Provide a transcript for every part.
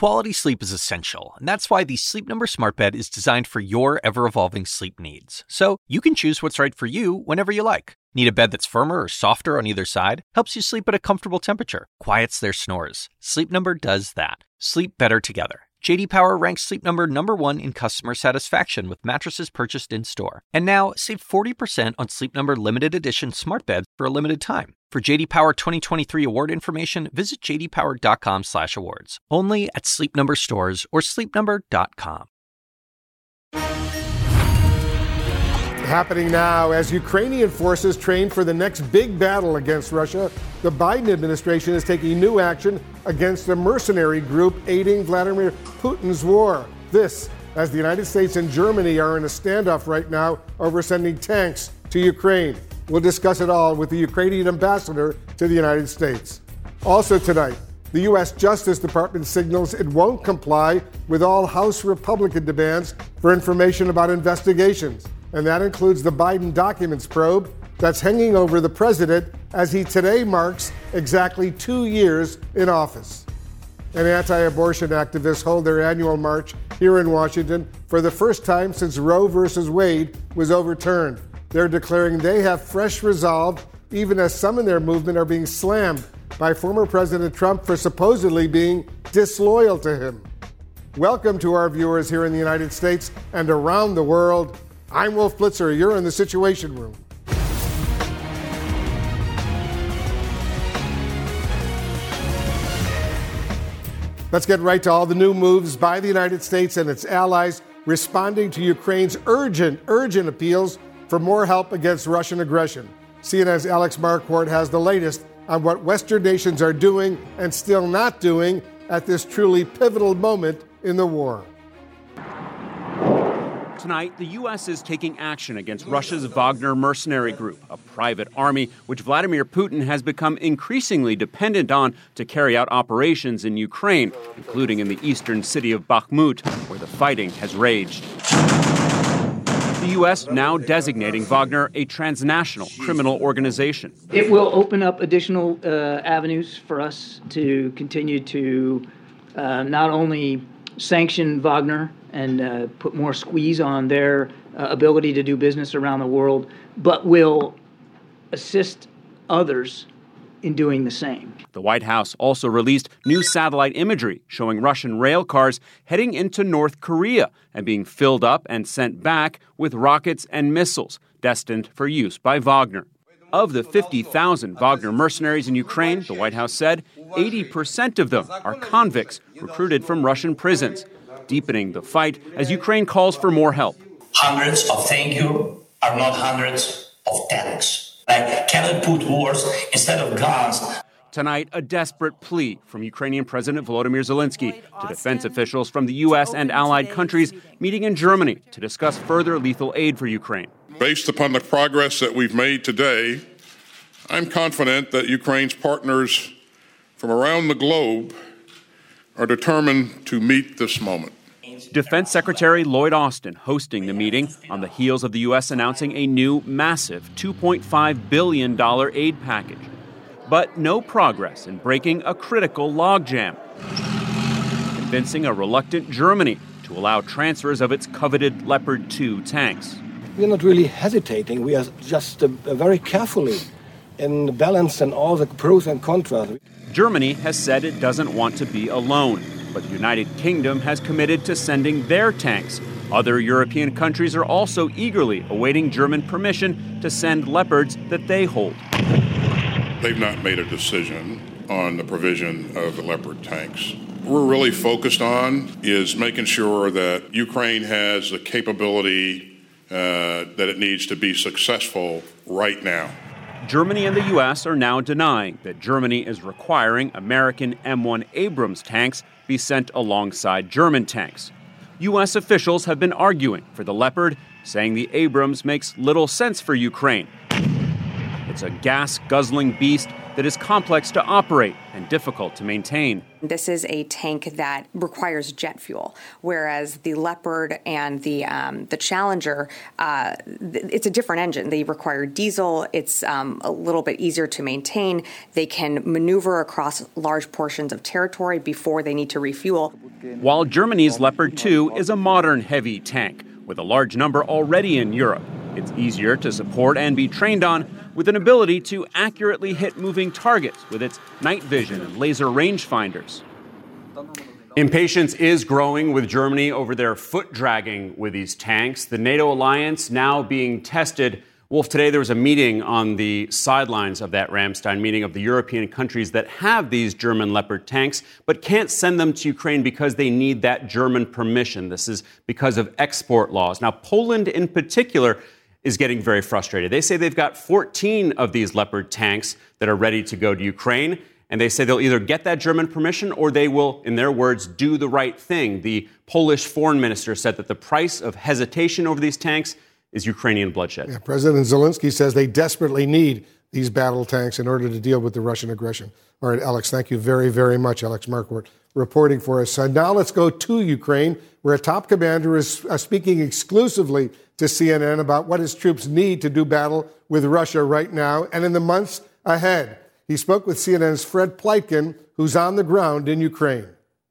Quality sleep is essential, and that's why the Sleep Number Smart Bed is designed for your ever-evolving sleep needs. So you can choose what's right for you whenever you like. Need a bed that's firmer or softer on either side? Helps you sleep at a comfortable temperature. Quiets their snores. Sleep Number does that. Sleep better together. J.D. Power ranks Sleep Number #1 in customer satisfaction with mattresses purchased in-store. And now, save 40% on Sleep Number limited edition smart beds for a limited time. For J.D. Power 2023 award information, visit jdpower.com/awards. Only at Sleep Number stores or sleepnumber.com. Happening now as Ukrainian forces train for the next big battle against Russia, the Biden administration is taking new action against a mercenary group aiding Vladimir Putin's war. This, as the United States and Germany are in a standoff right now over sending tanks to Ukraine. We'll discuss it all with the Ukrainian ambassador to the United States. Also tonight, the U.S. Justice Department signals it won't comply with all House Republican demands for information about investigations. And that includes the Biden documents probe that's hanging over the president as he today marks exactly 2 years in office. And anti-abortion activists hold their annual march here in Washington for the first time since Roe versus Wade was overturned. They're declaring they have fresh resolve, even as some in their movement are being slammed by former President Trump for supposedly being disloyal to him. Welcome to our viewers here in the United States and around the world. I'm Wolf Blitzer. You're in the Situation Room. Let's get right to all the new moves by the United States and its allies responding to Ukraine's urgent appeals for more help against Russian aggression. CNN's Alex Marquardt has the latest on what Western nations are doing and still not doing at this truly pivotal moment in the war. Tonight, the U.S. is taking action against Russia's Wagner mercenary group, a private army which Vladimir Putin has become increasingly dependent on to carry out operations in Ukraine, including in the eastern city of Bakhmut, where the fighting has raged. The U.S. now designating Wagner a transnational criminal organization. It will open up additional avenues for us to continue to not only sanction Wagner and put more squeeze on their ability to do business around the world, but will assist others in doing the same. The White House also released new satellite imagery showing Russian rail cars heading into North Korea and being filled up and sent back with rockets and missiles destined for use by Wagner. Of the 50,000 Wagner mercenaries in Ukraine, the White House said 80% of them are convicts recruited from Russian prisons, deepening the fight as Ukraine calls for more help. Hundreds of thank you are not hundreds of tanks. I cannot put wars instead of guns. Tonight, a desperate plea from Ukrainian President Volodymyr Zelensky to defense officials from the U.S. and allied countries meeting in Germany to discuss further lethal aid for Ukraine. Based upon the progress that we've made today, I'm confident that Ukraine's partners from around the globe are determined to meet this moment. Defense Secretary Lloyd Austin hosting the meeting on the heels of the U.S. announcing a new, massive $2.5 billion aid package. But no progress in breaking a critical logjam, convincing a reluctant Germany to allow transfers of its coveted Leopard 2 tanks. We are not really hesitating. We are just very carefully in balance and all the pros and cons. Germany has said it doesn't want to be alone, but the United Kingdom has committed to sending their tanks. Other European countries are also eagerly awaiting German permission to send Leopards that they hold. They've not made a decision on the provision of the Leopard tanks. What we're really focused on is making sure that Ukraine has the capability that it needs to be successful right now. Germany and the U.S. are now denying that Germany is requiring American M1 Abrams tanks be sent alongside German tanks. U.S. officials have been arguing for the Leopard, saying the Abrams makes little sense for Ukraine. It's a gas-guzzling beast that is complex to operate and difficult to maintain. This is a tank that requires jet fuel, whereas the Leopard and the Challenger, it's a different engine. They require diesel. It's a little bit easier to maintain. They can maneuver across large portions of territory before they need to refuel. While Germany's Leopard 2 is a modern heavy tank with a large number already in Europe. It's easier to support and be trained on, with an ability to accurately hit moving targets with its night vision and laser rangefinders. Impatience is growing with Germany over their foot dragging with these tanks. The NATO alliance now being tested. Wolf, today there was a meeting on the sidelines of that Ramstein meeting of the European countries that have these German Leopard tanks, but can't send them to Ukraine because they need that German permission. This is because of export laws. Now, Poland in particular is getting very frustrated. They say they've got 14 of these Leopard tanks that are ready to go to Ukraine, and they say they'll either get that German permission or they will, in their words, do the right thing. The Polish foreign minister said that the price of hesitation over these tanks is Ukrainian bloodshed. Yeah, President Zelensky says they desperately need these battle tanks in order to deal with the Russian aggression. All right, Alex, thank you very, very much. Alex Marquardt reporting for us. Now let's go to Ukraine, where a top commander is speaking exclusively to CNN about what his troops need to do battle with Russia right now and in the months ahead. He spoke with CNN's Fred Pleitkin, who's on the ground in Ukraine.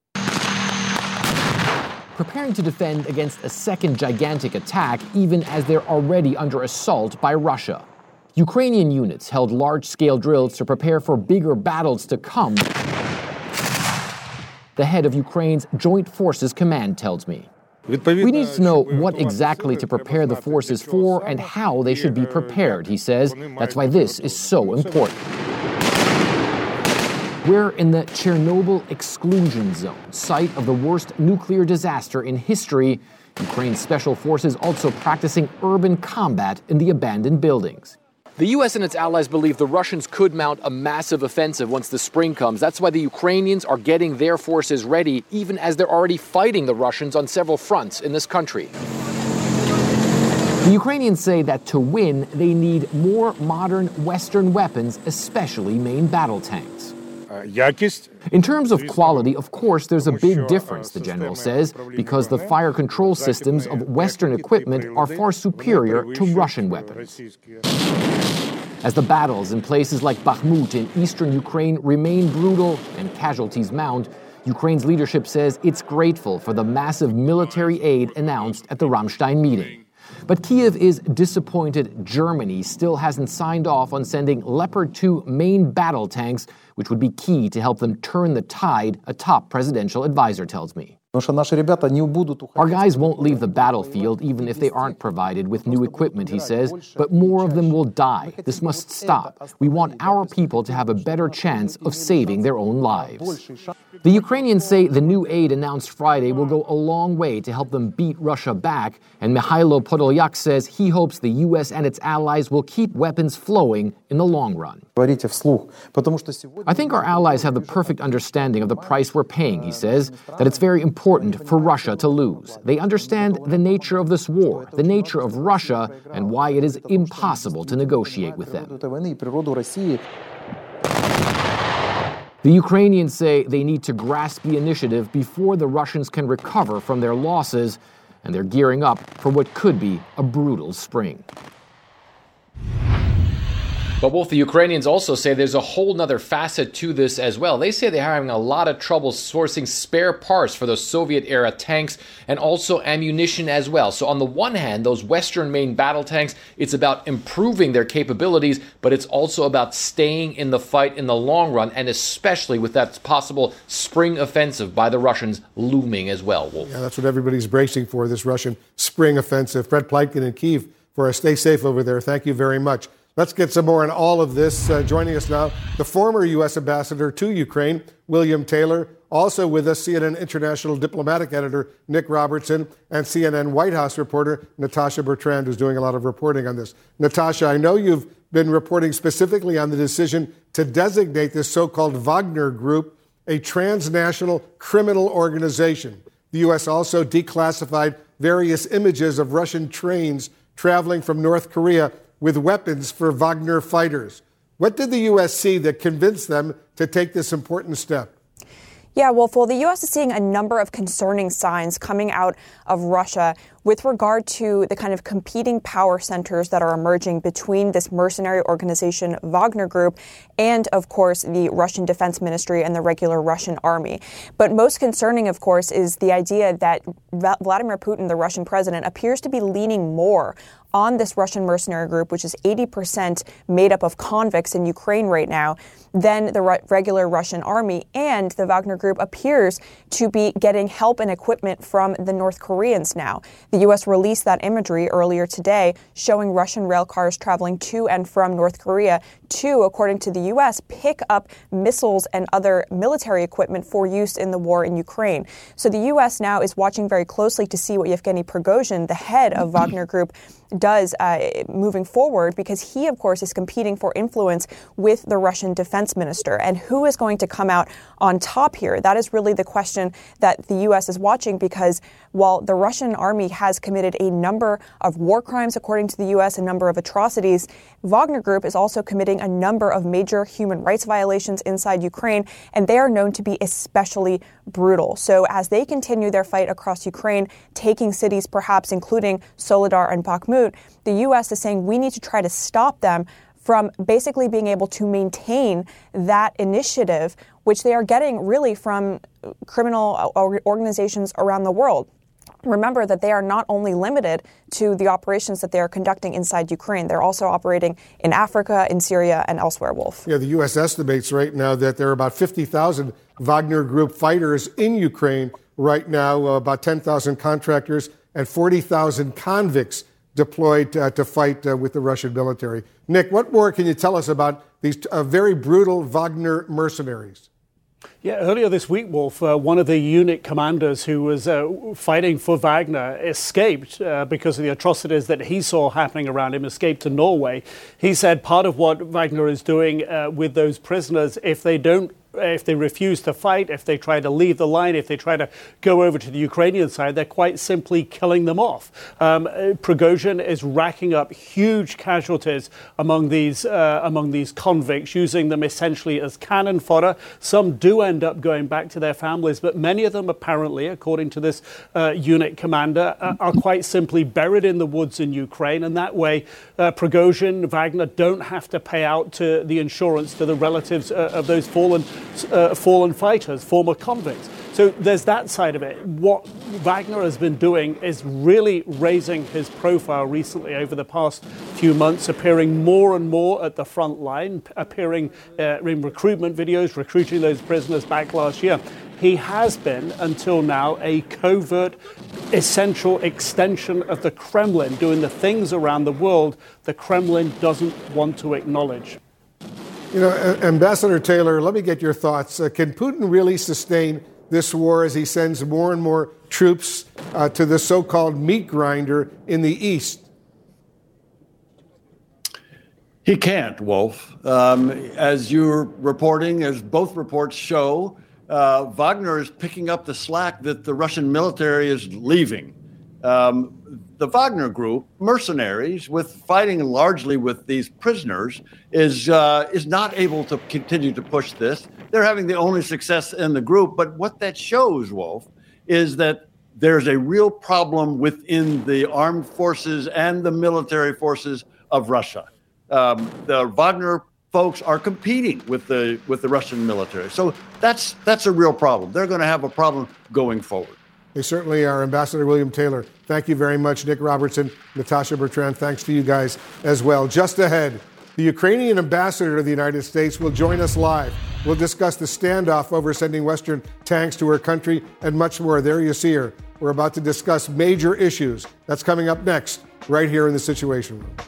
Preparing to defend against a second gigantic attack, even as they're already under assault by Russia. Ukrainian units held large-scale drills to prepare for bigger battles to come. The head of Ukraine's Joint Forces Command tells me. We need to know what exactly to prepare the forces for and how they should be prepared, he says. That's why this is so important. We're in the Chernobyl exclusion zone, site of the worst nuclear disaster in history. Ukraine's special forces also practicing urban combat in the abandoned buildings. The U.S. and its allies believe the Russians could mount a massive offensive once the spring comes. That's why the Ukrainians are getting their forces ready, even as they're already fighting the Russians on several fronts in this country. The Ukrainians say that to win, they need more modern Western weapons, especially main battle tanks. In terms of quality, of course, there's a big difference, the general says, because the fire control systems of Western equipment are far superior to Russian weapons. As the battles in places like Bakhmut in eastern Ukraine remain brutal and casualties mount, Ukraine's leadership says it's grateful for the massive military aid announced at the Ramstein meeting. But Kyiv is disappointed Germany still hasn't signed off on sending Leopard 2 main battle tanks, which would be key to help them turn the tide, a top presidential advisor tells me. Our guys won't leave the battlefield even if they aren't provided with new equipment, he says, but more of them will die. This must stop. We want our people to have a better chance of saving their own lives. The Ukrainians say the new aid announced Friday will go a long way to help them beat Russia back, and Mikhailo Podolyak says he hopes the U.S. and its allies will keep weapons flowing in the long run. I think our allies have the perfect understanding of the price we're paying, he says, that it's very important for Russia to lose. They understand the nature of this war, the nature of Russia, and why it is impossible to negotiate with them. The Ukrainians say they need to grasp the initiative before the Russians can recover from their losses, and they're gearing up for what could be a brutal spring. But both the Ukrainians also say there's a whole nother facet to this as well. They say they're having a lot of trouble sourcing spare parts for those Soviet-era tanks and also ammunition as well. So on the one hand, those Western main battle tanks, it's about improving their capabilities, but it's also about staying in the fight in the long run, and especially with that possible spring offensive by the Russians looming as well, Wolf. Yeah, that's what everybody's bracing for, this Russian spring offensive. Fred Pleitkin in Kyiv for us. Stay safe over there. Thank you very much. Let's get some more on all of this. Joining us now, the former U.S. ambassador to Ukraine, William Taylor. Also with us, CNN international diplomatic editor Nick Robertson and CNN White House reporter Natasha Bertrand, who's doing a lot of reporting on this. Natasha, I know you've been reporting specifically on the decision to designate this so-called Wagner Group a transnational criminal organization. The U.S. also declassified various images of Russian trains traveling from North Korea with weapons for Wagner fighters. What did the U.S. see that convinced them to take this important step? Yeah, Wolf, well, the U.S. is seeing a number of concerning signs coming out of Russia with regard to the kind of competing power centers that are emerging between this mercenary organization Wagner Group and, of course, the Russian Defense Ministry and the regular Russian army. But most concerning, of course, is the idea that Vladimir Putin, the Russian president, appears to be leaning more on this Russian mercenary group, which is 80% made up of convicts in Ukraine right now, than the regular Russian army. And the Wagner Group appears to be getting help and equipment from the North Koreans now. The U.S. released that imagery earlier today showing Russian rail cars traveling to and from North Korea to, according to the U.S., pick up missiles and other military equipment for use in the war in Ukraine. So the U.S. now is watching very closely to see what Yevgeny Prigozhin, the head of Wagner Group, does moving forward, because he, of course, is competing for influence with the Russian defense minister. And who is going to come out on top here? That is really the question that the U.S. is watching, because while the Russian army has committed a number of war crimes, according to the U.S., a number of atrocities, Wagner Group is also committing a number of major human rights violations inside Ukraine, and they are known to be especially brutal. So as they continue their fight across Ukraine, taking cities perhaps including Soledar and Bakhmut, the U.S. is saying we need to try to stop them from basically being able to maintain that initiative, which they are getting really from criminal organizations around the world. Remember that they are not only limited to the operations that they are conducting inside Ukraine, they're also operating in Africa, in Syria, and elsewhere, Wolf. Yeah, the U.S. estimates right now that there are about 50,000 Wagner Group fighters in Ukraine right now, about 10,000 contractors and 40,000 convicts deployed to fight with the Russian military. Nick, what more can you tell us about these very brutal Wagner mercenaries? Yeah, earlier this week, Wolf, one of the unit commanders who was fighting for Wagner escaped because of the atrocities that he saw happening around him, escaped to Norway. He said part of what Wagner is doing with those prisoners, if they refuse to fight, if they try to leave the line, if they try to go over to the Ukrainian side, they're quite simply killing them off. Prigozhin is racking up huge casualties among these convicts, using them essentially as cannon fodder. Some do end up going back to their families, but many of them apparently, according to this unit commander, are quite simply buried in the woods in Ukraine, and that way Prigozhin, Wagner don't have to pay out to the insurance to the relatives of those fallen fighters, former convicts. So there's that side of it. What Wagner has been doing is really raising his profile recently over the past few months, appearing more and more at the front line, appearing in recruitment videos, recruiting those prisoners back last year. He has been, until now, a covert, essential extension of the Kremlin, doing the things around the world the Kremlin doesn't want to acknowledge. You know, Ambassador Taylor, let me get your thoughts. Can Putin really sustain this war as he sends more and more troops to the so-called meat grinder in the east? He can't, Wolf. As you're reporting, as both reports show, Wagner is picking up the slack that the Russian military is leaving. The Wagner Group, mercenaries, with fighting largely with these prisoners, is not able to continue to push this. They're having the only success in the group. But what that shows, Wolf, is that there's a real problem within the armed forces and the military forces of Russia. The Wagner folks are competing with the Russian military. So that's a real problem. They're going to have a problem going forward. They certainly are. Ambassador William Taylor, thank you very much. Nick Robertson, Natasha Bertrand, thanks to you guys as well. Just ahead, the Ukrainian ambassador to the United States will join us live. We'll discuss the standoff over sending Western tanks to her country and much more. There you see her. We're about to discuss major issues. That's coming up next, right here in the Situation Room.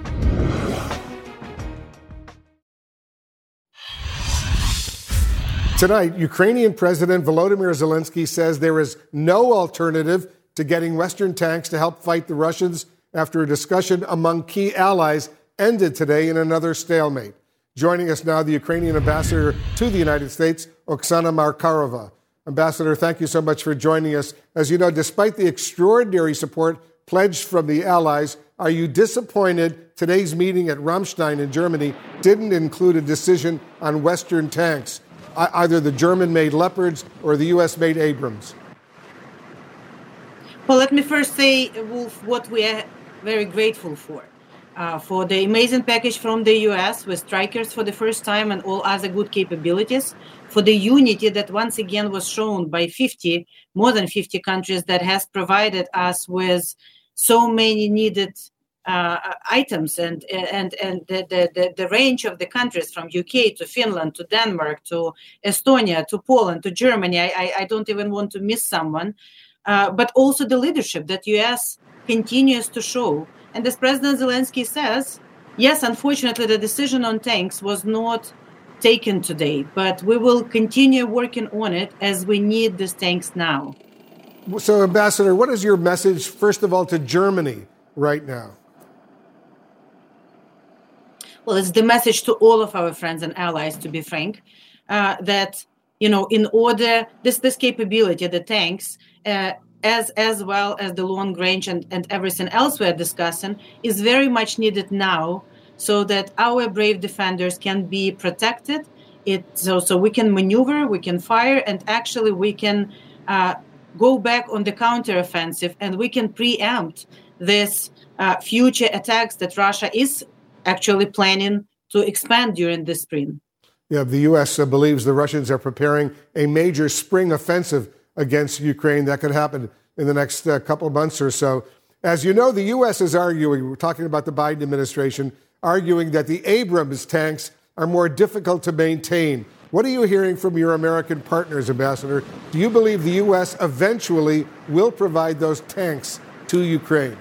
Tonight, Ukrainian President Volodymyr Zelensky says there is no alternative to getting Western tanks to help fight the Russians after a discussion among key allies ended today in another stalemate. Joining us now, the Ukrainian ambassador to the United States, Oksana Markarova. Ambassador, thank you so much for joining us. As you know, despite the extraordinary support pledged from the allies, are you disappointed today's meeting at Ramstein in Germany didn't include a decision on Western tanks, either the German-made Leopards or the U.S.-made Abrams? Well, let me first say, Wolf, what we are very grateful for the amazing package from the U.S. with Strikers for the first time and all other good capabilities, for the unity that once again was shown by more than 50 countries that has provided us with so many needed items and the range of the countries from UK to Finland to Denmark to Estonia to Poland to Germany. I don't even want to miss someone. But also the leadership that U.S. continues to show. And as President Zelensky says, yes, unfortunately, the decision on tanks was not taken today, but we will continue working on it as we need these tanks now. So, Ambassador, what is your message, first of all, to Germany right now? Well, it's the message to all of our friends and allies, to be frank, that, in order, this capability, the tanks, as well as the long range and everything else we're discussing, is very much needed now so that our brave defenders can be protected. So we can maneuver, we can fire, and actually we can go back on the counteroffensive, and we can preempt this future attacks that Russia is actually planning to expand during the spring. Yeah, the U.S. believes the Russians are preparing a major spring offensive against Ukraine that could happen in the next couple of months or so. As you know, the U.S. is arguing, we're talking about the Biden administration, arguing that the Abrams tanks are more difficult to maintain. What are you hearing from your American partners, Ambassador? Do you believe the U.S. eventually will provide those tanks to Ukraine?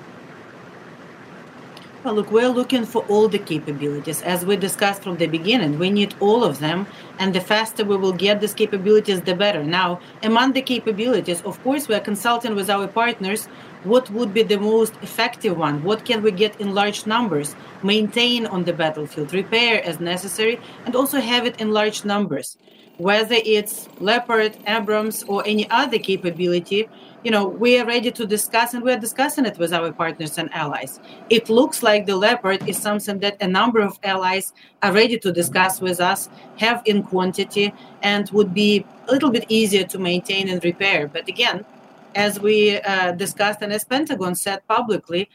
Well, look, we're looking for all the capabilities. As we discussed from the beginning, we need all of them. And the faster we will get these capabilities, the better. Now, among the capabilities, of course, we're consulting with our partners what would be the most effective one. What can we get in large numbers, maintain on the battlefield, repair as necessary, and also have it in large numbers. Whether it's Leopard, Abrams, or any other capability, we are ready to discuss, and we are discussing it with our partners and allies. It looks like the Leopard is something that a number of allies are ready to discuss with us, have in quantity, and would be a little bit easier to maintain and repair. But again, as we discussed and as Pentagon said publicly,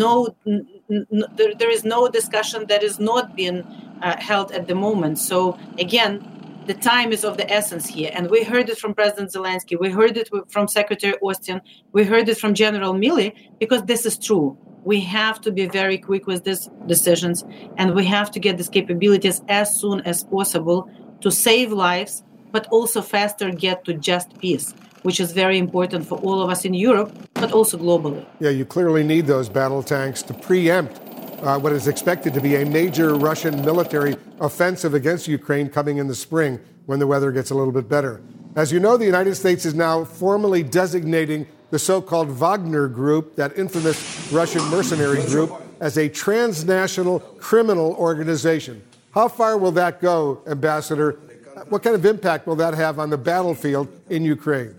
there is no discussion that is not being held at the moment. So again, the time is of the essence here. And we heard it from President Zelensky. We heard it from Secretary Austin. We heard it from General Milley, because this is true. We have to be very quick with these decisions, and we have to get these capabilities as soon as possible to save lives, but also faster get to just peace, which is very important for all of us in Europe, but also globally. Yeah, you clearly need those battle tanks to preempt what is expected to be a major Russian military offensive against Ukraine coming in the spring when the weather gets a little bit better. As you know, the United States is now formally designating the so-called Wagner Group, that infamous Russian mercenary group, as a transnational criminal organization. How far will that go, Ambassador? What kind of impact will that have on the battlefield in Ukraine?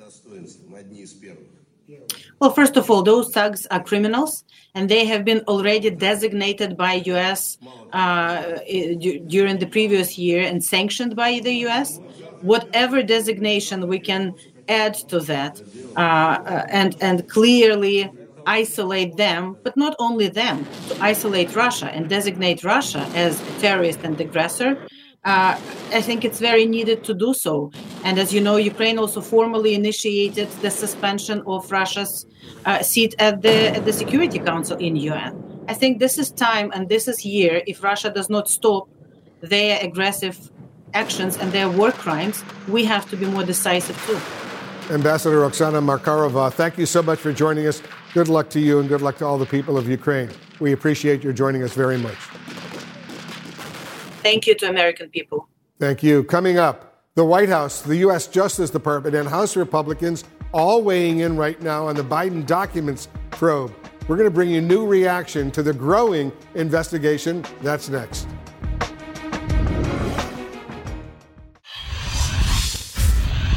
Well, first of all, those thugs are criminals, and they have been already designated by U.S. During the previous year and sanctioned by the U.S. Whatever designation we can add to that and clearly isolate them, but not only them, to isolate Russia and designate Russia as a terrorist and aggressor, I think it's very needed to do so. And as you know, Ukraine also formally initiated the suspension of Russia's seat at the Security Council in UN. I think this is time and this is year. If Russia does not stop their aggressive actions and their war crimes, we have to be more decisive too. Ambassador Oksana Markarova, thank you so much for joining us. Good luck to you and good luck to all the people of Ukraine. We appreciate your joining us very much. Thank you to American people. Thank you. Coming up, the White House, the U.S. Justice Department, and House Republicans all weighing in right now on the Biden documents probe. We're going to bring you new reaction to the growing investigation. That's next.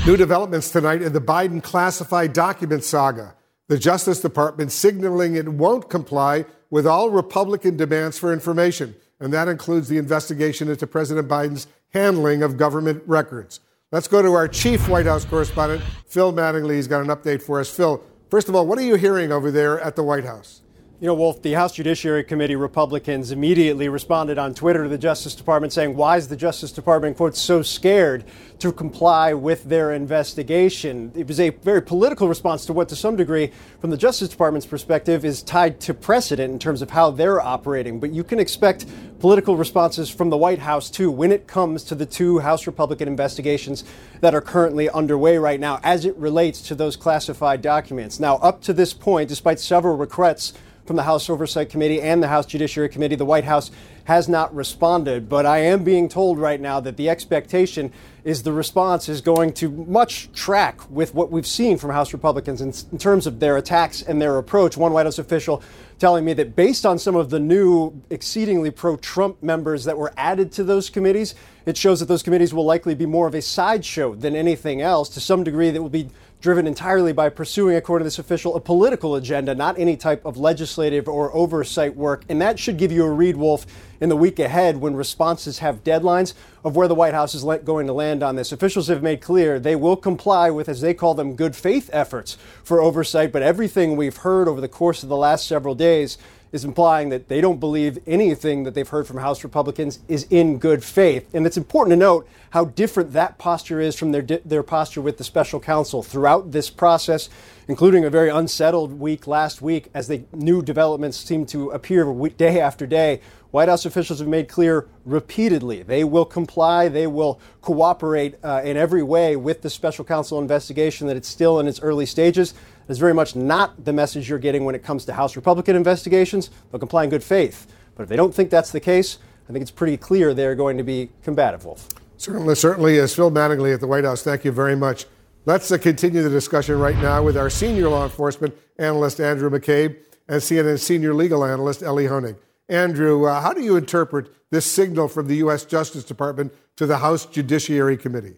New developments tonight in the Biden classified document saga. The Justice Department signaling it won't comply with all Republican demands for information, and that includes the investigation into President Biden's handling of government records. Let's go to our chief White House correspondent, Phil Mattingly. He's got an update for us. Phil, first of all, what are you hearing over there at the White House? You know, Wolf, the House Judiciary Committee Republicans immediately responded on Twitter to the Justice Department saying, why is the Justice Department, quote, so scared to comply with their investigation? It was a very political response to what, to some degree, from the Justice Department's perspective, is tied to precedent in terms of how they're operating. But you can expect political responses from the White House, too, when it comes to the two House Republican investigations that are currently underway right now as it relates to those classified documents. Now, up to this point, despite several requests from the House Oversight Committee and the House Judiciary Committee, the White House has not responded. But I am being told right now that the expectation is the response is going to much track with what we've seen from House Republicans in terms of their attacks and their approach. One White House official telling me that based on some of the new exceedingly pro-Trump members that were added to those committees, it shows that those committees will likely be more of a sideshow than anything else. To some degree, that will be driven entirely by pursuing, according to this official, a political agenda, not any type of legislative or oversight work. And that should give you a read, Wolf, in the week ahead when responses have deadlines of where the White House is going to land on this. Officials have made clear they will comply with, as they call them, good faith efforts for oversight. But everything we've heard over the course of the last several days is implying that they don't believe anything that they've heard from House Republicans is in good faith. And it's important to note how different that posture is from their posture with the special counsel throughout this process, including a very unsettled week last week as the new developments seem to appear day after day. White House officials have made clear repeatedly they will comply, they will cooperate in every way with the special counsel investigation, that it's still in its early stages. That's very much not the message you're getting when it comes to House Republican investigations. They'll comply in good faith. But if they don't think that's the case, I think it's pretty clear they're going to be combative, Wolf. Certainly, as Phil Mattingly at the White House, thank you very much. Let's continue the discussion right now with our senior law enforcement analyst, Andrew McCabe, and CNN senior legal analyst, Ellie Honig. Andrew, how do you interpret this signal from the U.S. Justice Department to the House Judiciary Committee?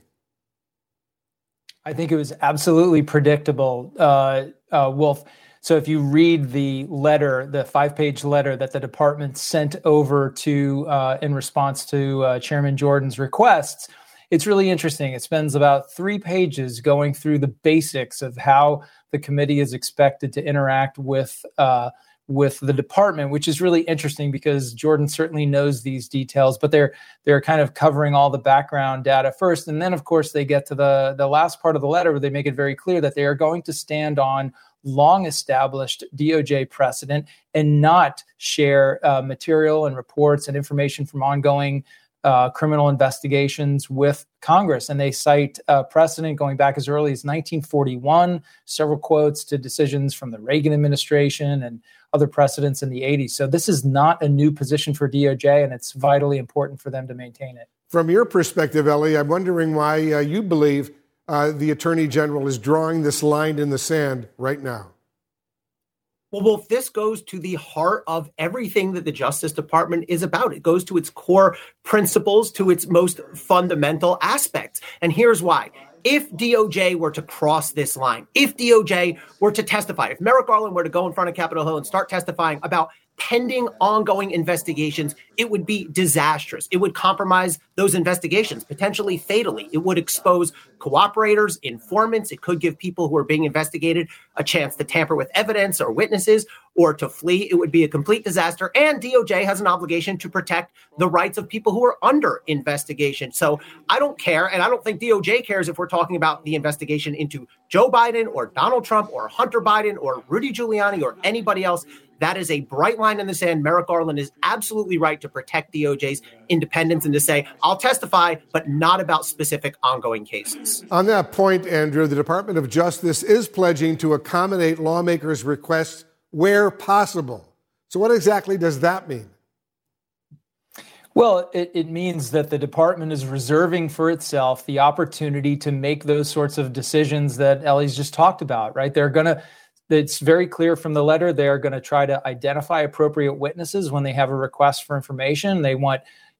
I think it was absolutely predictable, Wolf. So if you read the letter, the 5-page letter that the department sent over to in response to Chairman Jordan's requests, it's really interesting. It spends about 3 pages going through the basics of how the committee is expected to interact with the department, which is really interesting because Jordan certainly knows these details, but they're kind of covering all the background data first. And then, of course, they get to the last part of the letter where they make it very clear that they are going to stand on long-established DOJ precedent and not share material and reports and information from ongoing criminal investigations with Congress. And they cite precedent going back as early as 1941, several quotes to decisions from the Reagan administration and other precedents in the 80s. So this is not a new position for DOJ, and it's vitally important for them to maintain it. From your perspective, Ellie, I'm wondering why you believe the Attorney General is drawing this line in the sand right now. Well, Wolf, this goes to the heart of everything that the Justice Department is about. It goes to its core principles, to its most fundamental aspects. And here's why. If DOJ were to cross this line, if DOJ were to testify, if Merrick Garland were to go in front of Capitol Hill and start testifying about pending ongoing investigations, it would be disastrous. It would compromise those investigations, potentially fatally. It would expose cooperators, informants. It could give people who are being investigated a chance to tamper with evidence or witnesses or to flee. It would be a complete disaster. And DOJ has an obligation to protect the rights of people who are under investigation. So I don't care, and I don't think DOJ cares if we're talking about the investigation into Joe Biden or Donald Trump or Hunter Biden or Rudy Giuliani or anybody else. That is a bright line in the sand. Merrick Garland is absolutely right to protect DOJ's independence and to say, I'll testify, but not about specific ongoing cases. On that point, Andrew, the Department of Justice is pledging to accommodate lawmakers' requests where possible. So what exactly does that mean? Well, it means that the department is reserving for itself the opportunity to make those sorts of decisions that Ellie's just talked about, right? It's very clear from the letter, they're going to try to identify appropriate witnesses when they have a request for information. They want,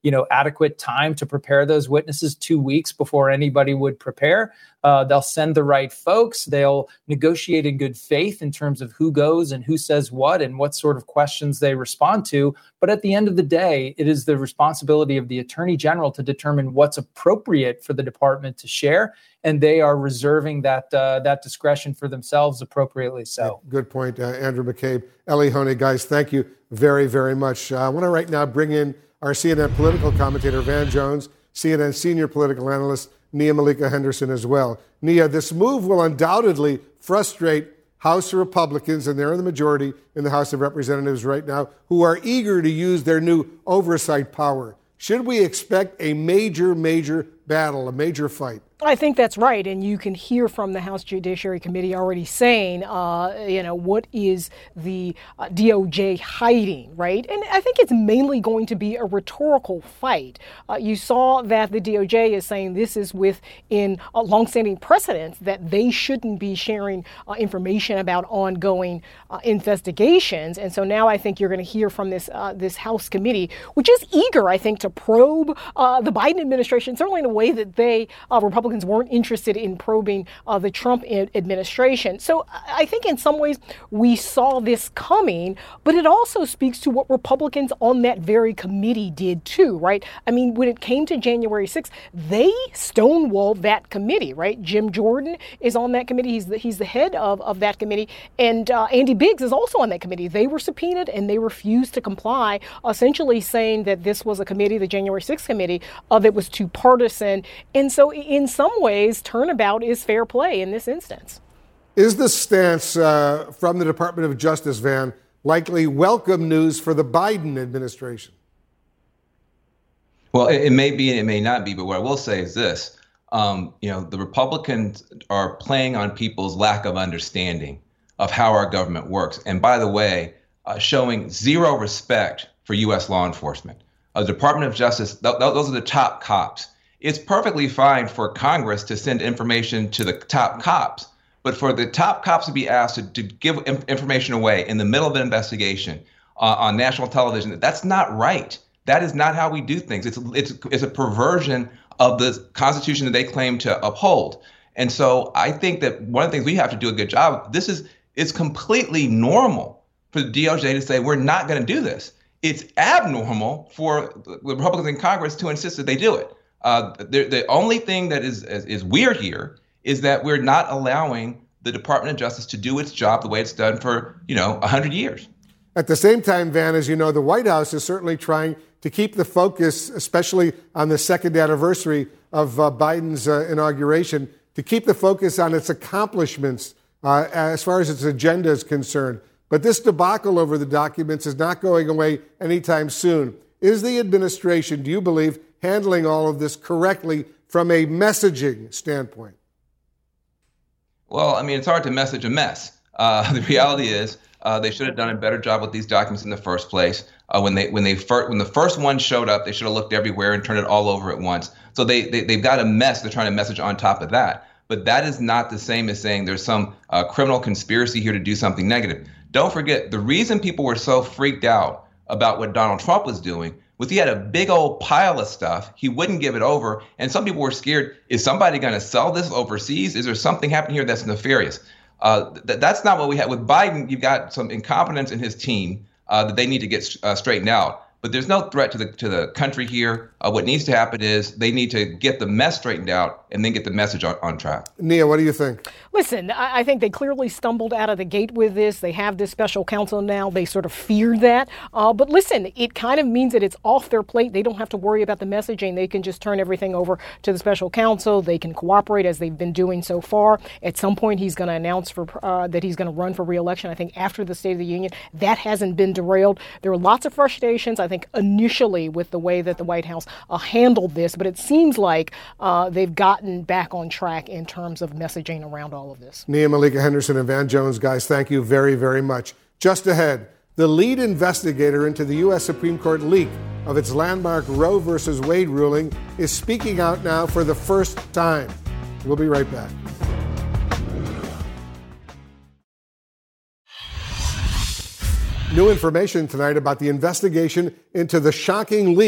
adequate time to prepare those witnesses 2 weeks before anybody would prepare. They'll send the right folks. They'll negotiate in good faith in terms of who goes and who says what and what sort of questions they respond to. But at the end of the day, it is the responsibility of the Attorney General to determine what's appropriate for the department to share. And they are reserving that discretion for themselves appropriately so. Good point, Andrew McCabe. Elie Honig, guys, thank you very, very much. I want to right now bring in our CNN political commentator, Van Jones, CNN senior political analyst, Nia Malika Henderson as well. Nia, this move will undoubtedly frustrate House Republicans, and they're in the majority in the House of Representatives right now, who are eager to use their new oversight power. Should we expect a major battle, a major fight? I think that's right. And you can hear from the House Judiciary Committee already saying, what is the DOJ hiding, right? And I think it's mainly going to be a rhetorical fight. You saw that the DOJ is saying this is within a longstanding precedent that they shouldn't be sharing information about ongoing investigations. And so now I think you're going to hear from this House committee, which is eager, I think, to probe the Biden administration, certainly in a way that they, Republicans, weren't interested in probing the Trump administration. So I think in some ways we saw this coming, but it also speaks to what Republicans on that very committee did too, right? I mean, when it came to January 6th, they stonewalled that committee, right? Jim Jordan is on that committee. He's the head of that committee. And Andy Biggs is also on that committee. They were subpoenaed and they refused to comply, essentially saying that this was a committee, the January 6th committee, that was too partisan. And so in some ways, turnabout is fair play in this instance. Is the stance from the Department of Justice, Van, likely welcome news for the Biden administration? Well, it may be and it may not be, but what I will say is this. The Republicans are playing on people's lack of understanding of how our government works. And by the way, showing zero respect for U.S. law enforcement. The Department of Justice, those are the top cops. It's perfectly fine for Congress to send information to the top cops, but for the top cops to be asked to give information away in the middle of an investigation on national television, that's not right. That is not how we do things. It's a perversion of the Constitution that they claim to uphold. And so I think that one of the things we have to do a good job of, it's completely normal for the DOJ to say, we're not going to do this. It's abnormal for the Republicans in Congress to insist that they do it. The only thing that is weird here is that we're not allowing the Department of Justice to do its job the way it's done for, 100 years. At the same time, Van, as you know, the White House is certainly trying to keep the focus, especially on the second anniversary of Biden's inauguration, to keep the focus on its accomplishments as far as its agenda is concerned. But this debacle over the documents is not going away anytime soon. Is the administration, do you believe, handling all of this correctly from a messaging standpoint? Well, I mean, it's hard to message a mess. The reality is they should have done a better job with these documents in the first place. When the first one showed up, they should have looked everywhere and turned it all over at once. So they've got a mess they're trying to message on top of that. But that is not the same as saying there's some criminal conspiracy here to do something negative. Don't forget, the reason people were so freaked out about what Donald Trump was doing was he had a big old pile of stuff. He wouldn't give it over. And some people were scared. Is somebody going to sell this overseas? Is there something happening here that's nefarious? That's not what we had. With Biden, you've got some incompetence in his team that they need to get straightened out. But there's no threat to the country here. What needs to happen is they need to get the mess straightened out and then get the message on track. Nia, what do you think? Listen, I think they clearly stumbled out of the gate with this. They have this special counsel now. They sort of feared that. But listen, it kind of means that it's off their plate. They don't have to worry about the messaging. They can just turn everything over to the special counsel. They can cooperate as they've been doing so far. At some point, he's going to announce that he's going to run for re-election. I think after the State of the Union, that hasn't been derailed. There are lots of frustrations, I think, initially with the way that the White House handled this. But it seems like they've gotten back on track in terms of messaging around all of this. Nia Malika Henderson and Van Jones, guys, thank you very, very much. Just ahead, the lead investigator into the U.S. Supreme Court leak of its landmark Roe v. Wade ruling is speaking out now for the first time. We'll be right back. New information tonight about the investigation into the shocking leak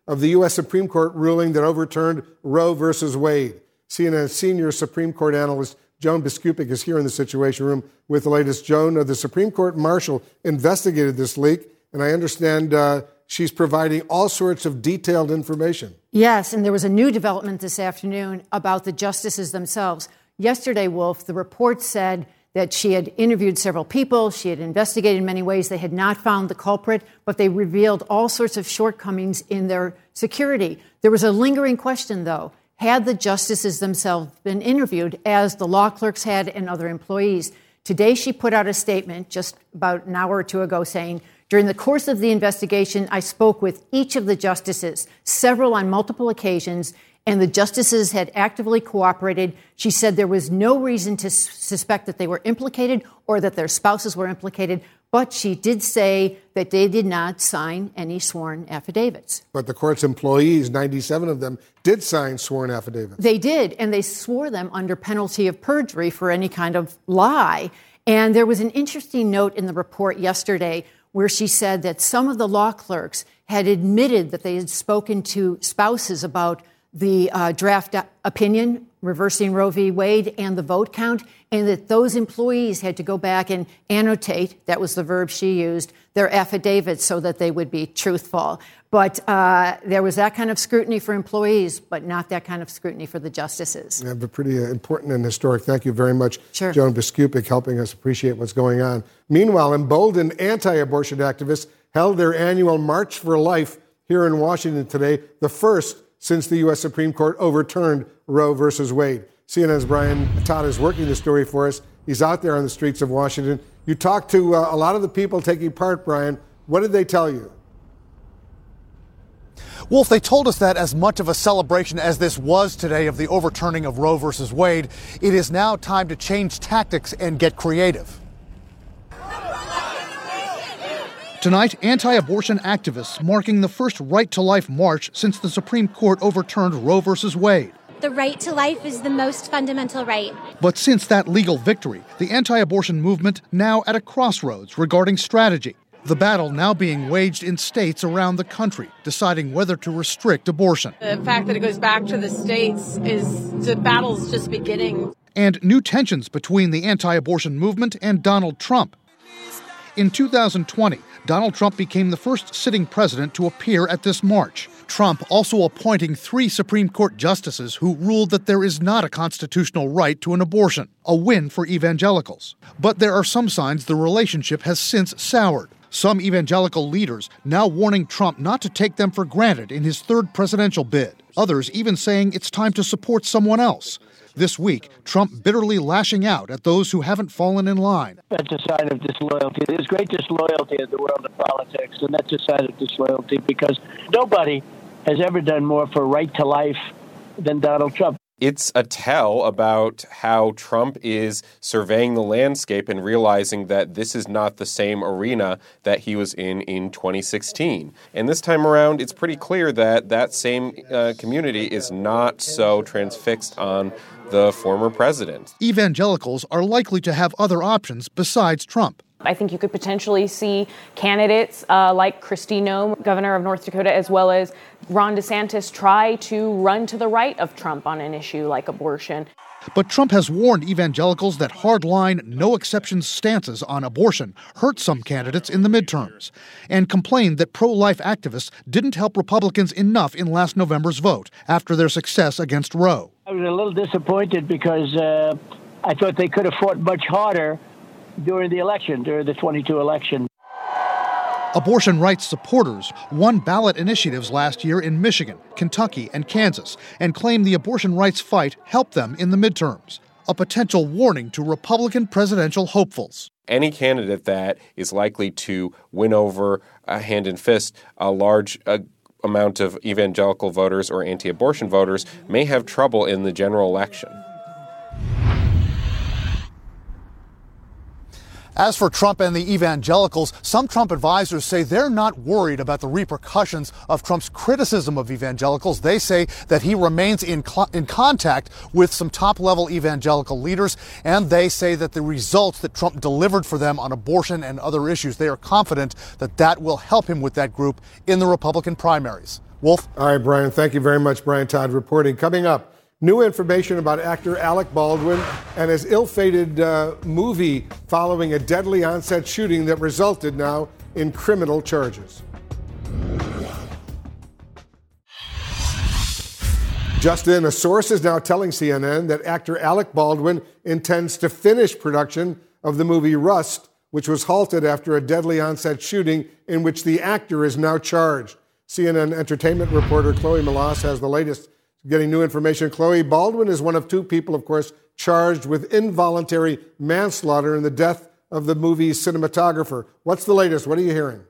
of the U.S. Supreme Court ruling that overturned Roe versus Wade. CNN senior Supreme Court analyst Joan Biskupic is here in the Situation Room with the latest. Joan, the Supreme Court marshal investigated this leak, and I understand she's providing all sorts of detailed information. Yes, and there was a new development this afternoon about the justices themselves. Yesterday, Wolf, the report said that she had interviewed several people. She had investigated in many ways. They had not found the culprit, but they revealed all sorts of shortcomings in their security. There was a lingering question, though. Had the justices themselves been interviewed, as the law clerks had and other employees? Today, she put out a statement just about an hour or two ago saying, during the course of the investigation, I spoke with each of the justices, several on multiple occasions, and the justices had actively cooperated. She said there was no reason to suspect that they were implicated or that their spouses were implicated, but she did say that they did not sign any sworn affidavits. But the court's employees, 97 of them, did sign sworn affidavits. They did, and they swore them under penalty of perjury for any kind of lie. And there was an interesting note in the report yesterday where she said that some of the law clerks had admitted that they had spoken to spouses about the draft opinion reversing Roe v. Wade and the vote count, and that those employees had to go back and annotate, that was the verb she used, their affidavits so that they would be truthful. But there was that kind of scrutiny for employees, but not that kind of scrutiny for the justices. Yeah, but pretty important and historic. Thank you very much, Sure. Joan Biskupic, helping us appreciate what's going on. Meanwhile, emboldened anti-abortion activists held their annual March for Life here in Washington today, the first since the U.S. Supreme Court overturned Roe versus Wade. CNN's Brian Todd is working the story for us. He's out there on the streets of Washington. You talked to a lot of the people taking part, Brian. What did they tell you? Wolf, they told us that as much of a celebration as this was today of the overturning of Roe versus Wade, it is now time to change tactics and get creative. Tonight, anti-abortion activists marking the first Right to Life march since the Supreme Court overturned Roe versus Wade. The right to life is the most fundamental right. But since that legal victory, the anti-abortion movement now at a crossroads regarding strategy. The battle now being waged in states around the country, deciding whether to restrict abortion. The fact that it goes back to the states is the battle's just beginning. And new tensions between the anti-abortion movement and Donald Trump. In 2020, Donald Trump became the first sitting president to appear at this march. Trump also appointing 3 Supreme Court justices who ruled that there is not a constitutional right to an abortion, a win for evangelicals. But there are some signs the relationship has since soured. Some evangelical leaders now warning Trump not to take them for granted in his third presidential bid. Others even saying it's time to support someone else. This week, Trump bitterly lashing out at those who haven't fallen in line. That's a sign of disloyalty. There's great disloyalty in the world of politics, and that's a sign of disloyalty because nobody has ever done more for right to life than Donald Trump. It's a tell about how Trump is surveying the landscape and realizing that this is not the same arena that he was in 2016. And this time around, it's pretty clear that that same community is not so transfixed on the former president. Evangelicals are likely to have other options besides Trump. I think you could potentially see candidates like Kristi Noem, governor of North Dakota, as well as Ron DeSantis try to run to the right of Trump on an issue like abortion. But Trump has warned evangelicals that hardline, no-exceptions stances on abortion hurt some candidates in the midterms, and complained that pro-life activists didn't help Republicans enough in last November's vote after their success against Roe. I was a little disappointed because I thought they could have fought much harder during the 22 election. Abortion rights supporters won ballot initiatives last year in Michigan, Kentucky, and Kansas, and claimed the abortion rights fight helped them in the midterms. A potential warning to Republican presidential hopefuls. Any candidate that is likely to win over hand and fist a large amount of evangelical voters or anti-abortion voters may have trouble in the general election. As for Trump and the evangelicals, some Trump advisors say they're not worried about the repercussions of Trump's criticism of evangelicals. They say that he remains in contact with some top-level evangelical leaders, and they say that the results that Trump delivered for them on abortion and other issues, they are confident that that will help him with that group in the Republican primaries. Wolf? All right, Brian. Thank you very much, Brian Todd, reporting. Coming up, new information about actor Alec Baldwin and his ill-fated movie following a deadly on-set shooting that resulted now in criminal charges. Just in, a source is now telling CNN that actor Alec Baldwin intends to finish production of the movie Rust, which was halted after a deadly on-set shooting in which the actor is now charged. CNN entertainment reporter Chloe Melas has the latest, getting new information. Chloe, Baldwin is one of two people, of course, charged with involuntary manslaughter in the death of the movie's cinematographer. What's the latest? What are you hearing?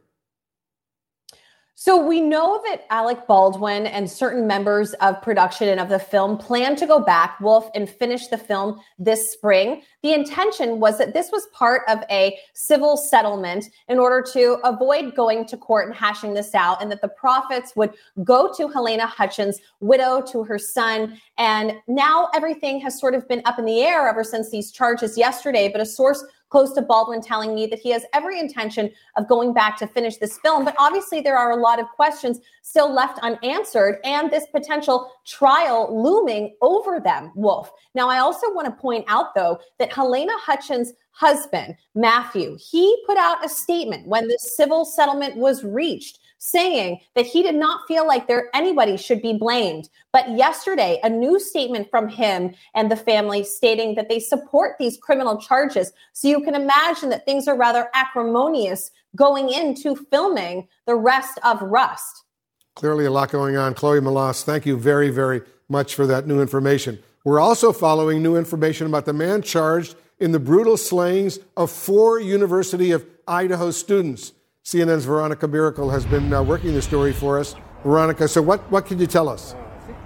So we know that Alec Baldwin and certain members of production and of the film plan to go back, Wolf, and finish the film this spring. The intention was that this was part of a civil settlement in order to avoid going to court and hashing this out, and that the profits would go to Helena Hutchins' widow, to her son. And now everything has sort of been up in the air ever since these charges yesterday. But a source close to Baldwin telling me that he has every intention of going back to finish this film. But obviously there are a lot of questions still left unanswered, and this potential trial looming over them, Wolf. Now, I also want to point out, though, that Helena Hutchins' husband, Matthew, he put out a statement when the civil settlement was reached, saying that he did not feel like anybody should be blamed. But yesterday, a new statement from him and the family stating that they support these criminal charges. So you can imagine that things are rather acrimonious going into filming the rest of Rust. Clearly a lot going on. Chloe Melas, thank you very, very much for that new information. We're also following new information about the man charged in the brutal slayings of 4 University of Idaho students. CNN's Veronica Miracle has been working the story for us. Veronica, so what can you tell us?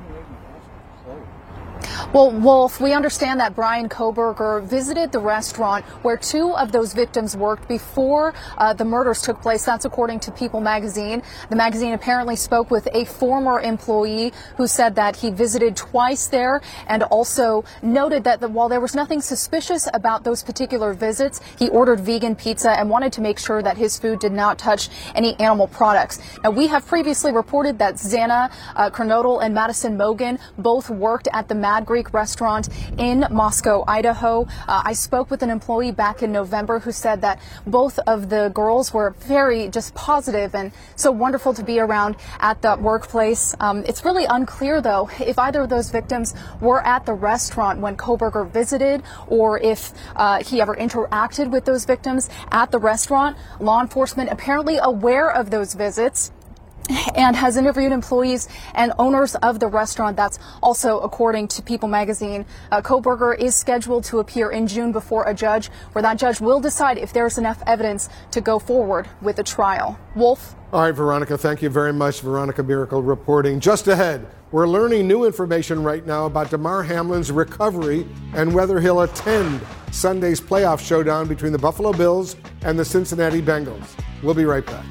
Well, Wolf, we understand that Bryan Kohberger visited the restaurant where 2 of those victims worked before the murders took place. That's according to People magazine. The magazine apparently spoke with a former employee who said that he visited twice there, and also noted that while there was nothing suspicious about those particular visits, he ordered vegan pizza and wanted to make sure that his food did not touch any animal products. Now, we have previously reported that Xana Kernodle and Madison Mogen both worked at the Mad Greek restaurant in Moscow, Idaho. I spoke with an employee back in November who said that both of the girls were very just positive and so wonderful to be around at the workplace. It's really unclear, though, if either of those victims were at the restaurant when Kohberger visited, or if he ever interacted with those victims at the restaurant. Law enforcement apparently aware of those visits and has interviewed employees and owners of the restaurant. That's also according to People magazine. Kohberger is scheduled to appear in June before a judge, where that judge will decide if there's enough evidence to go forward with the trial. Wolf? All right, Veronica, thank you very much. Veronica Miracle reporting. Just ahead, we're learning new information right now about Damar Hamlin's recovery and whether he'll attend Sunday's playoff showdown between the Buffalo Bills and the Cincinnati Bengals. We'll be right back.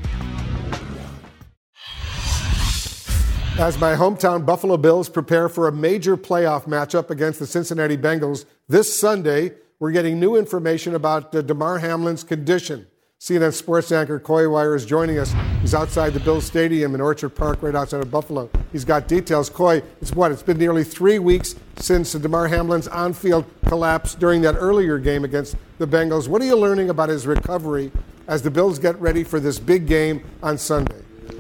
As my hometown Buffalo Bills prepare for a major playoff matchup against the Cincinnati Bengals this Sunday, we're getting new information about Damar Hamlin's condition. CNN sports anchor Coy Wire is joining us. He's outside the Bills Stadium in Orchard Park, right outside of Buffalo. He's got details. Coy, it's been nearly 3 weeks since Damar Hamlin's on-field collapse during that earlier game against the Bengals. What are you learning about his recovery as the Bills get ready for this big game on Sunday?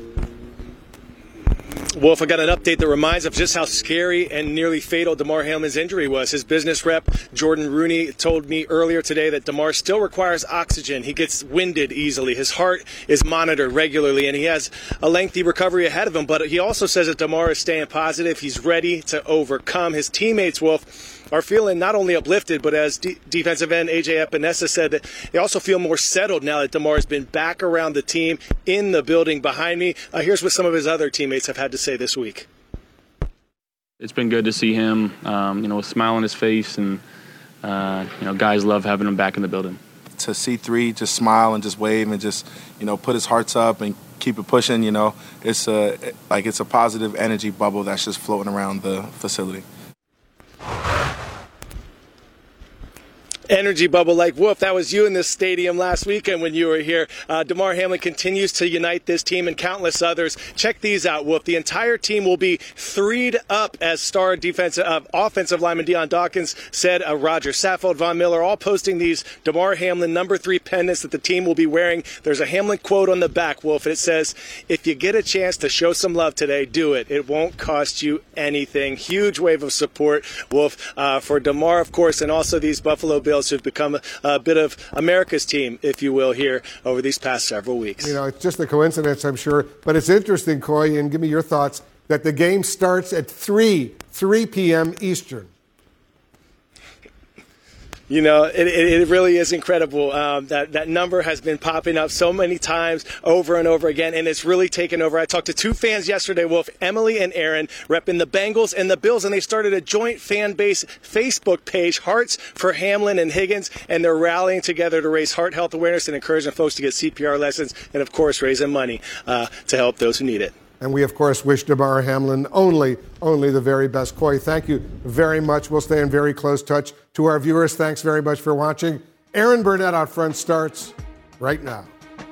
Wolf, I got an update that reminds of just how scary and nearly fatal Damar Hamlin's injury was. His business rep, Jordan Rooney, told me earlier today that Damar still requires oxygen. He gets winded easily. His heart is monitored regularly, and he has a lengthy recovery ahead of him. But he also says that Damar is staying positive. He's ready to overcome. His teammates, Wolf, are feeling not only uplifted, but as defensive end A.J. Epinesa said, that they also feel more settled now that Damar has been back around the team in the building behind me. Here's what some of his other teammates have had to say this week. It's been good to see him, with a smile on his face, and guys love having him back in the building. To see 3 just smile and just wave and just, put his hearts up and keep it pushing, it's a positive energy bubble that's just floating around the facility. Energy bubble like Wolf. That was you in this stadium last weekend when you were here. Damar Hamlin continues to unite this team and countless others. Check these out, Wolf. The entire team will be threed up, as star offensive lineman Deion Dawkins said. Roger Saffold, Von Miller, all posting these Damar Hamlin number 3 pendants that the team will be wearing. There's a Hamlin quote on the back, Wolf, and it says, "If you get a chance to show some love today, do it. It won't cost you anything." Huge wave of support, Wolf, for Damar, of course, and also these Buffalo Bills who've become a bit of America's team, if you will, here over these past several weeks. It's just a coincidence, I'm sure. But it's interesting, Coy, and give me your thoughts, that the game starts at 3 p.m. Eastern. It really is incredible. That number has been popping up so many times over and over again, and it's really taken over. I talked to 2 fans yesterday, Wolf, Emily and Aaron, repping the Bengals and the Bills, and they started a joint fan base Facebook page, Hearts for Hamlin and Higgins, and they're rallying together to raise heart health awareness and encouraging folks to get CPR lessons, and of course raising money to help those who need it. And we, of course, wish Damar Hamlin only the very best. Coy, thank you very much. We'll stay in very close touch. To our viewers, thanks very much for watching. Aaron Burnett Out Front starts right now.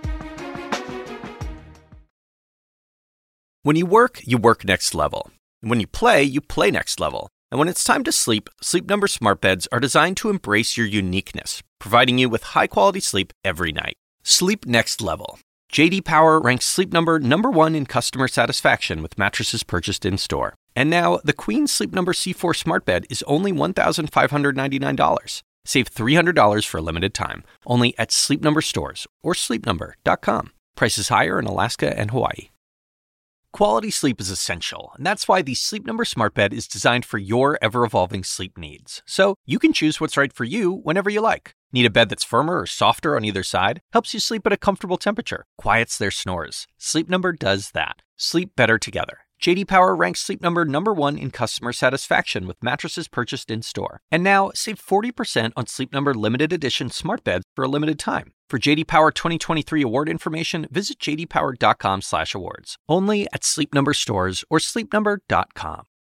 When you work next level. And when you play next level. And when it's time to sleep, Sleep Number smart beds are designed to embrace your uniqueness, providing you with high-quality sleep every night. Sleep next level. J.D. Power ranks Sleep Number number 1 in customer satisfaction with mattresses purchased in-store. And now, the Queen Sleep Number C4 smart bed is only $1,599. Save $300 for a limited time, only at Sleep Number stores or sleepnumber.com. Prices higher in Alaska and Hawaii. Quality sleep is essential, and that's why the Sleep Number smart bed is designed for your ever-evolving sleep needs. So you can choose what's right for you whenever you like. Need a bed that's firmer or softer on either side? Helps you sleep at a comfortable temperature. Quiets their snores. Sleep Number does that. Sleep better together. J.D. Power ranks Sleep Number number 1 in customer satisfaction with mattresses purchased in-store. And now, save 40% on Sleep Number limited edition smart beds for a limited time. For J.D. Power 2023 award information, visit jdpower.com/awards. Only at Sleep Number stores or sleepnumber.com.